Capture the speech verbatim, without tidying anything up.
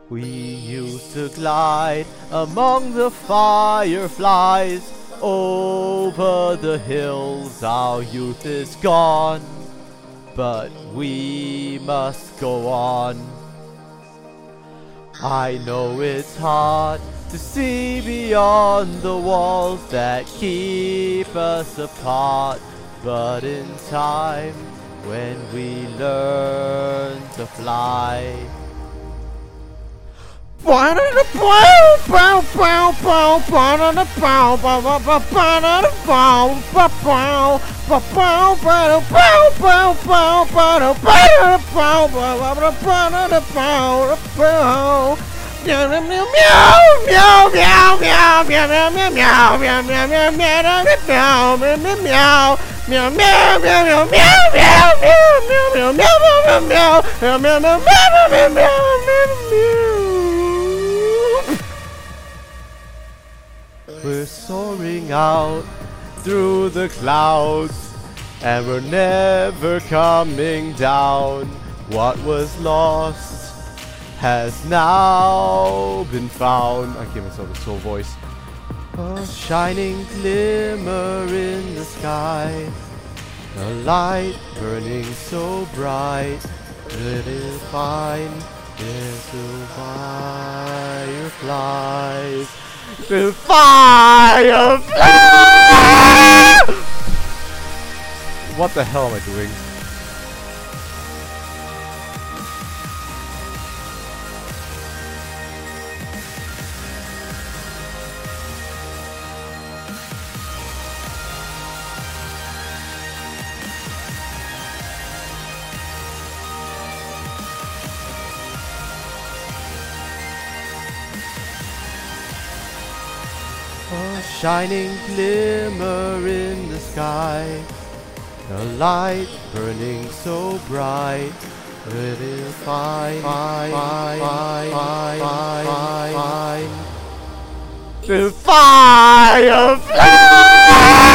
We used to glide among the fireflies. Over the hills our youth is gone, but we must go on. I know it's hard to see beyond the walls that keep us apart, but in time, when we learn to fly, we're soaring out through the clouds, and we're never coming down. What was lost has now been found. I gave myself a soul voice. A shining glimmer in the sky, a light burning so bright, little fine little fireflies. The firefly! What the hell am I doing? A shining glimmer in the sky, a light burning so bright, little fine, fine, fine, fine, fine, fine, fine. The firefly!